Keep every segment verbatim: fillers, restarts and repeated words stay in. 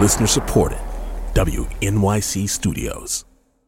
Listener supported. W N Y C Studios.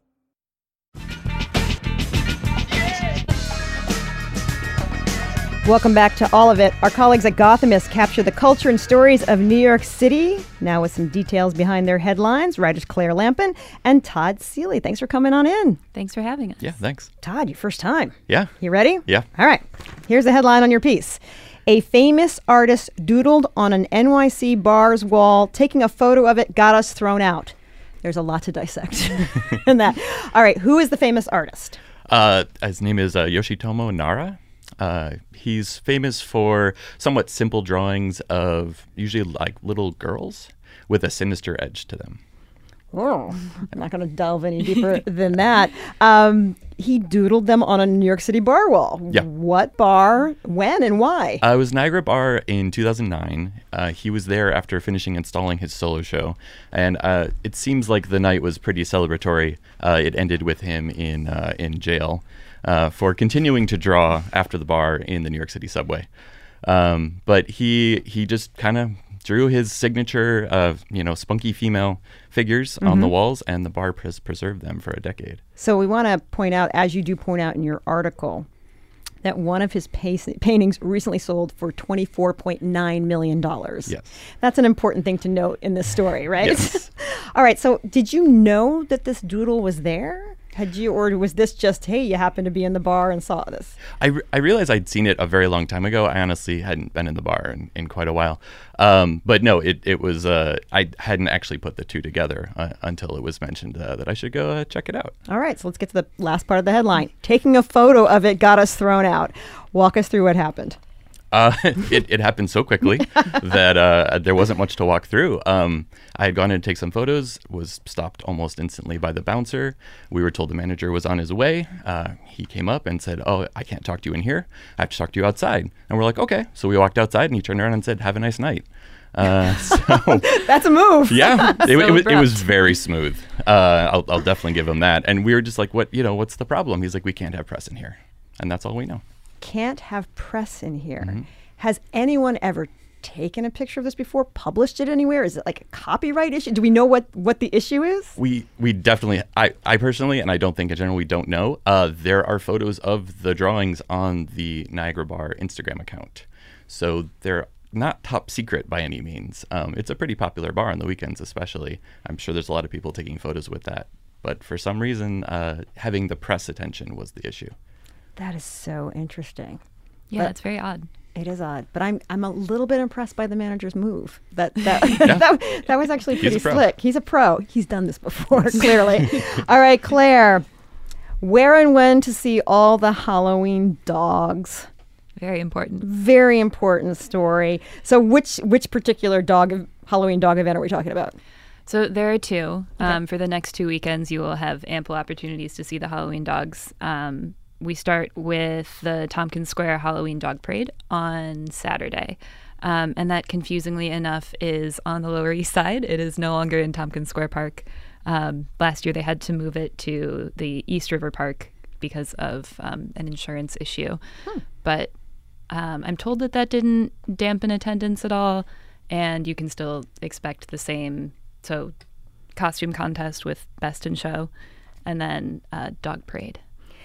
Welcome back to All of It. Our colleagues at Gothamist capture the culture and stories of New York City. Now with some details behind their headlines, writers Claire Lampin and Todd Seeley. Thanks for coming on in. Thanks for having us. Yeah, thanks. Todd, your first time. Yeah. You ready? Yeah. All right. Here's the headline on your piece. A famous artist doodled on an N Y C bar's wall. Taking a photo of it got us thrown out. There's a lot to dissect in that. All right. Who is the famous artist? Uh, his name is uh, Yoshitomo Nara. Uh, he's famous for somewhat simple drawings of usually like little girls with a sinister edge to them. Oh, I'm not going to delve any deeper than that. Um, he doodled them on a New York City bar wall. Yeah. What bar, when, and why? Uh, it was Niagara Bar in two thousand nine. Uh, he was there after finishing installing his solo show. And uh, it seems like the night was pretty celebratory. Uh, it ended with him in uh, in jail uh, for continuing to draw after the bar in the New York City subway. Um, but he he just kind of drew his signature of, you know, spunky female figures mm-hmm. on the walls, and the bar has preserved them for a decade. So we want to point out, as you do point out in your article, that one of his pa- paintings recently sold for twenty-four point nine million dollars. Yes. That's an important thing to note in this story, right? Yes. All right. So did you know that this doodle was there? Had you, or was this just, hey, you happened to be in the bar and saw this? I, re- I realized I'd seen it a very long time ago. I honestly hadn't been in the bar in, in quite a while. Um, but no, it, it was, uh, I hadn't actually put the two together uh, until it was mentioned uh, that I should go uh, check it out. All right, so let's get to the last part of the headline. Taking a photo of it got us thrown out. Walk us through what happened. Uh, it, it happened so quickly that uh, there wasn't much to walk through. Um, I had gone in to take some photos, was stopped almost instantly by the bouncer. We were told the manager was on his way. Uh, he came up and said, "Oh, I can't talk to you in here. I have to talk to you outside." And we're like, "Okay." So we walked outside, and he turned around and said, "Have a nice night." Uh, so that's a move. Yeah, it, so it, was, it was abrupt. very smooth. Uh, I'll, I'll definitely give him that. And we were just like, "What? You know, what's the problem?" He's like, "We can't have press in here," and that's all we know. Can't have press in here. Mm-hmm. Has anyone ever taken a picture of this before, published it anywhere? Is it like a copyright issue? Do we know what, what the issue is? We we definitely, I, I personally, and I don't think in general, we don't know. Uh, there are photos of the drawings on the Niagara Bar Instagram account. So they're not top secret by any means. Um, it's a pretty popular bar on the weekends especially. I'm sure there's a lot of people taking photos with that. But for some reason, uh, having the press attention was the issue. That is so interesting. Yeah, But- it's very odd. It is odd, but I'm I'm a little bit impressed by the manager's move. That that Yeah. that, that was actually He's pretty a pro. slick. He's a pro. He's done this before, clearly. All right, Claire, where and when to see all the Halloween dogs? Very important. Very important story. So, which which particular dog Halloween dog event are we talking about? So there are two. Um, for the next two weekends, you will have ample opportunities to see the Halloween dogs. Um, we start with the Tompkins Square Halloween Dog Parade on Saturday. Um, and that, confusingly enough, is on the Lower East Side. It is no longer in Tompkins Square Park. Um, last year, they had to move it to the East River Park because of um, an insurance issue. Hmm. But um, I'm told that that didn't dampen attendance at all, and you can still expect the same. So costume contest with Best in Show, and then uh, dog parade.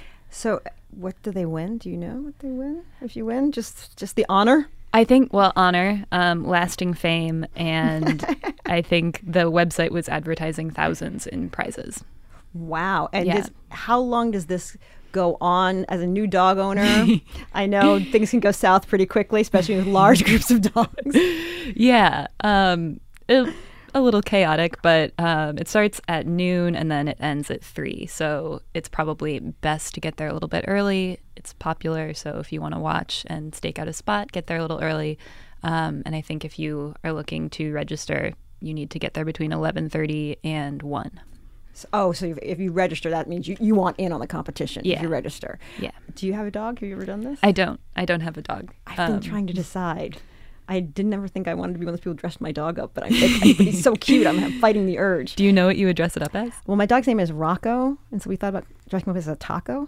So, what do they win? Do you know what they win? If you win, just just the honor? I think, well, honor, um, lasting fame, and I think the website was advertising thousands in prizes. Wow. And Yeah. does, how long does this go on as a new dog owner? I know things can go south pretty quickly, especially with large groups of dogs. Yeah, um, it, a little chaotic, but um, it starts at noon and then it ends at three. So it's probably best to get there a little bit early. It's popular, so if you want to watch and stake out a spot, get there a little early. Um, and I think if you are looking to register, you need to get there between eleven thirty and one. So, oh, so if, if you register, that means you, you want in on the competition if Yeah. you register. Yeah. Do you have a dog? Have you ever done this? I don't. I don't have a dog. I've Um, been trying to decide. I didn't ever think I wanted to be one of those people who dressed my dog up, but I think I, but he's so cute. I'm, I'm fighting the urge. Do you know what you would dress it up as? Well, my dog's name is Rocco, and so we thought about dressing him up as a taco.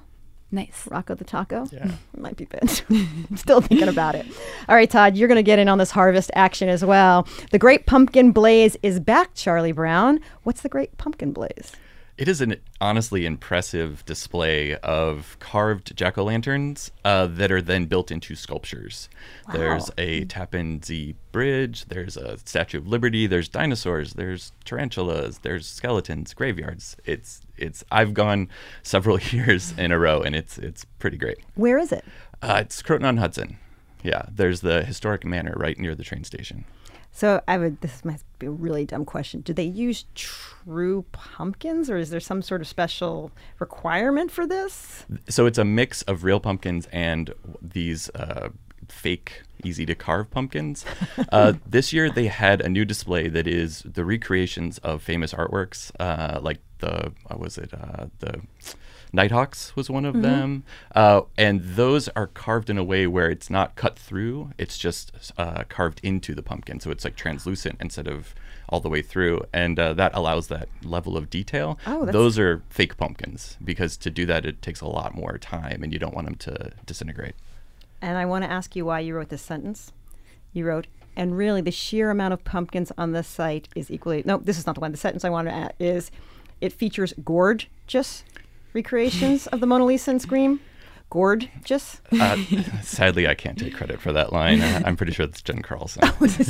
Nice. Rocco the Taco? Yeah. It might be good. Still thinking about it. All right, Todd, you're going to get in on this harvest action as well. The Great Pumpkin Blaze is back, Charlie Brown. What's the Great Pumpkin Blaze? It is an honestly impressive display of carved jack-o'-lanterns uh, that are then built into sculptures. Wow. There's a Tappan Zee Bridge, there's a Statue of Liberty, there's dinosaurs, there's tarantulas, there's skeletons, graveyards. It's it's I've gone several years in a row, and it's it's pretty great. Where is it? Uh, it's Croton-on-Hudson. Yeah, there's the historic manor right near the train station. So I would. This might be a really dumb question. Do they use true pumpkins, or is there some sort of special requirement for this? So it's a mix of real pumpkins and these uh, fake, easy-to-carve pumpkins. Uh, this year they had a new display that is the recreations of famous artworks, uh, like the what was it? Uh, the Nighthawks was one of mm-hmm. them. Uh, and those are carved in a way where it's not cut through. It's just uh, carved into the pumpkin. So it's like translucent instead of all the way through. And uh, that allows that level of detail. Oh, that's... Those are fake pumpkins because to do that, it takes a lot more time and you don't want them to disintegrate. And I want to ask you why you wrote this sentence. You wrote, and really the sheer amount of pumpkins on this site is equally... No, this is not the one. The sentence I want to add is, it features gorgeous recreations of the Mona Lisa and Scream. Gorgeous. Uh, sadly, I can't take credit for that line. Uh, I'm pretty sure it's Jen Carlson. I was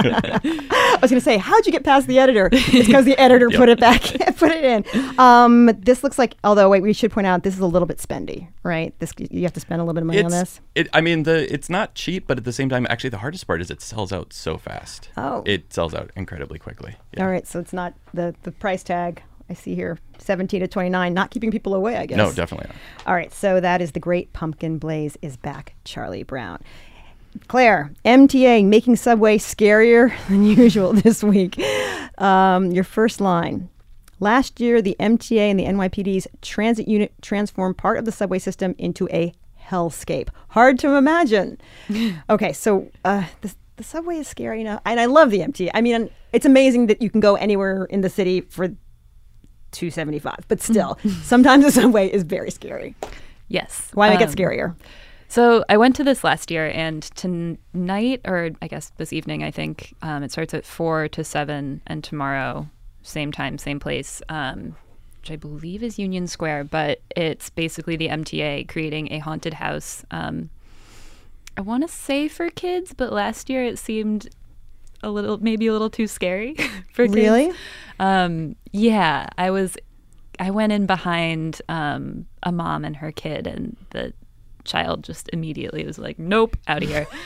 going to say, how'd you get past the editor? It's because the editor Yep. put it back, put it in. Um, this looks like, although wait, we should point out this is a little bit spendy, right? This you have to spend a little bit of money It's, on this. It, I mean, the it's not cheap, but at the same time, actually, the hardest part is it sells out so fast. Oh. It sells out incredibly quickly. Yeah. All right, so it's not the the price tag. I see here, seventeen to twenty-nine, not keeping people away, I guess. No, definitely not. All right, so that is the Great Pumpkin Blaze is back, Charlie Brown. Claire, M T A making Subway scarier than usual this week. Um, your first line. Last year, the M T A and the N Y P D's transit unit transformed part of the subway system into a hellscape. Hard to imagine. Okay, so uh, the, the subway is scary enough. And I love the M T A. I mean, it's amazing that you can go anywhere in the city for two seventy-five, but still, sometimes the subway is very scary. Yes. Why make um, it scarier? So I went to this last year, and tonight, or I guess this evening, I think um, it starts at four to seven, and tomorrow, same time, same place, um, which I believe is Union Square. But it's basically the M T A creating a haunted house. Um, I want to say for kids, but last year it seemed a little, maybe a little too scary for kids. Really? Um, yeah, I was. I went in behind um, a mom and her kid, and the child just immediately was like, "Nope, out of here."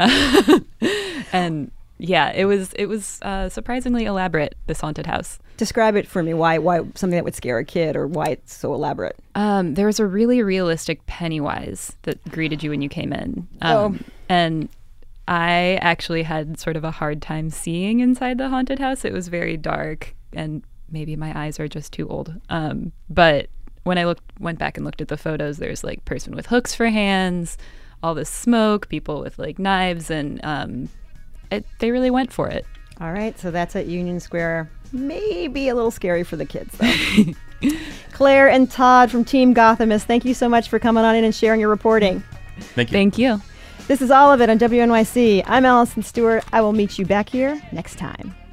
And yeah, it was it was uh, surprisingly elaborate, this haunted house. Describe it for me. Why why something that would scare a kid, or why it's so elaborate? Um, there was a really realistic Pennywise that greeted you when you came in, um, Oh. and I actually had sort of a hard time seeing inside the haunted house. It was very dark, and maybe my eyes are just too old. Um, but when I looked, went back and looked at the photos, there's like person with hooks for hands, all this smoke, people with like knives, and um, it, they really went for it. All right, so that's at Union Square. Maybe a little scary for the kids, though. Claire and Todd from Team Gothamist, thank you so much for coming on in and sharing your reporting. Thank you. Thank you. This is all of it on W N Y C. I'm Allison Stewart. I will meet you back here next time.